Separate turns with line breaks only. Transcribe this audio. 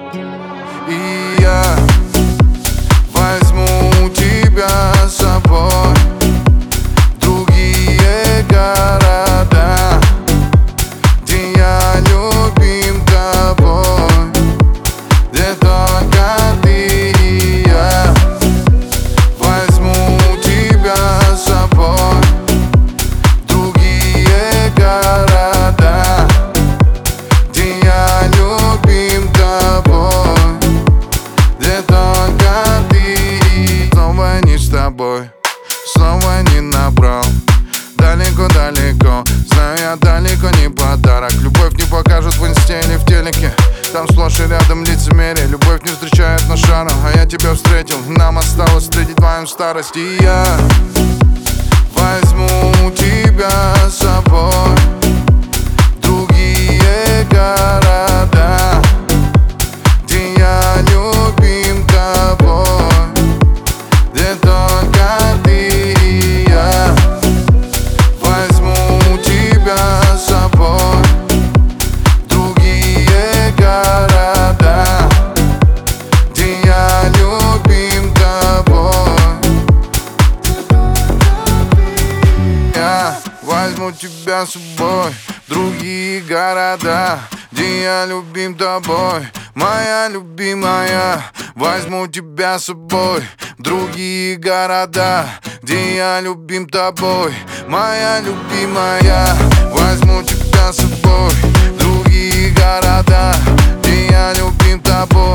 И я возьму тебя с собой в другие города, где я любим тобой, где только ты и я. Возьму тебя с собой в другие города, где я любим тобой, где только ты. Снова не с тобой, снова не набрал. Далеко-далеко, знаю, я далеко не подарок. Любовь не покажут в инсте или в телеке, там сплошь и рядом лицемерие. Любовь не встречает на шару, а я тебя встретил. Нам осталось встретить твою старость. И я возьму тебя с собой в другие города, где я любим тобой, где только ты и я. Возьму тебя с собой в другие города, где я любим тобой. Я возьму тебя с собой в другие города, где я любим тобой, моя любимая. Возьму тебя с собой в другие города, где я любим тобой, моя любимая. Возьму тебя с собой в другие города, где я любим тобой.